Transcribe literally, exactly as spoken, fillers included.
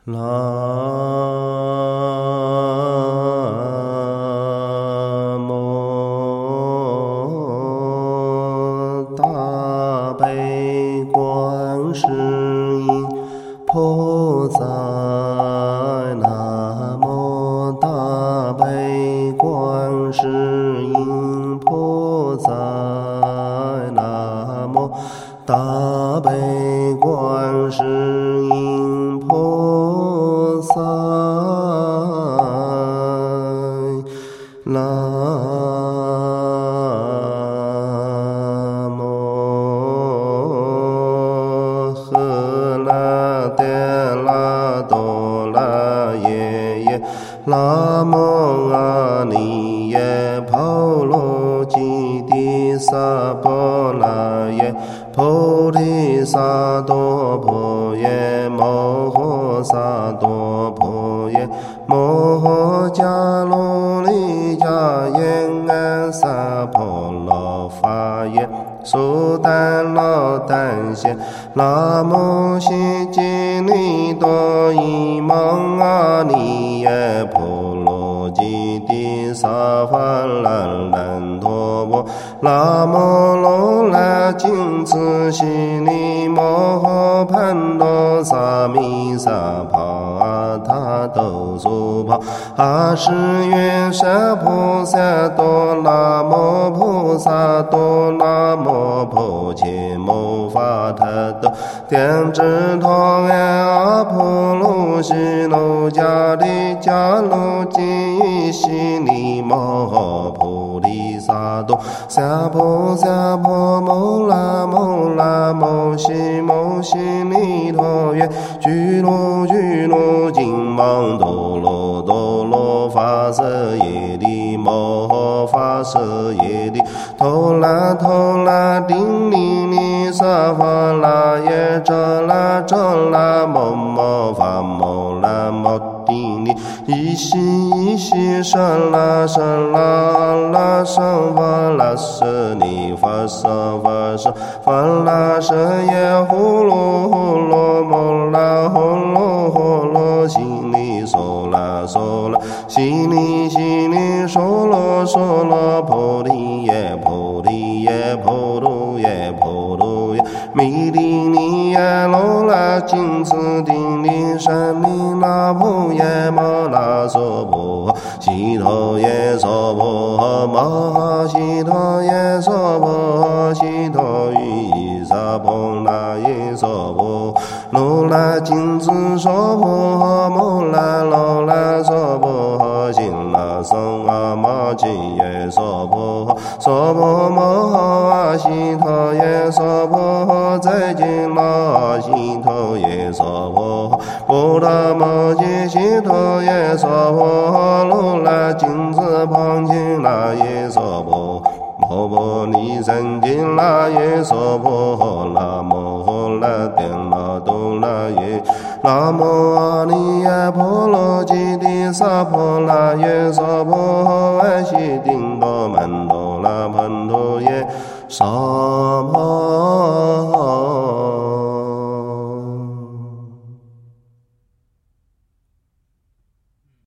南无大悲观世音菩萨，南无大悲观世音菩萨，南无大悲观世音菩萨，南无喝啦怛啦哆啦耶耶，南无阿弥耶婆罗揭谛萨婆那耶，菩提萨埵婆耶，摩诃萨埵婆耶，摩诃迦卢利迦耶安萨婆罗伐耶，苏丹罗丹谢，南无悉吉利多伊蒙阿尼耶婆罗揭谛萨伐兰兰陀婆，南无罗那金持悉尼摩诃盘多萨弥萨帕阿他豆苏帕阿是月舍菩萨多，南无菩萨多，南无婆伽摩法他多，天智陀耶阿婆卢悉奴迦利迦卢基悉尼摩诃菩提萨埵，萨婆萨婆摩拉摩拉摩悉摩悉尼陀耶，俱卢俱卢金王多罗多罗发色耶利摩诃发色耶利，陀啦陀啦丁尼尼萨伐那耶，遮啦遮啦摩摩伐摩啦摩帝尼，依悉依悉舍啦舍啦阿啦舍伐啦舍尼伐舍伐舍伐啦舍耶，呼噜呼噜摩啦呼噜呼噜悉尼娑啦娑啦悉尼悉尼娑罗娑罗菩提耶菩提耶菩提耶菩提耶，弥利尼耶罗啦金持丁尼舍利那婆耶摩那娑婆悉陀耶娑婆摩诃悉陀耶娑婆悉陀喻萨婆那耶娑婆罗啦金持娑婆摩啦罗啦娑婆悉那僧阿玛吉耶娑婆娑婆摩诃阿悉陀耶娑婆再见那悉陀耶娑婆波罗摩揭悉陀耶娑婆罗啦金持旁金那耶娑婆摩婆尼三金那耶娑婆南无啦怛啦哆啦耶，南无阿弥耶婆罗揭谛萨婆那耶娑婆爱悉定多曼多啦盘多耶，萨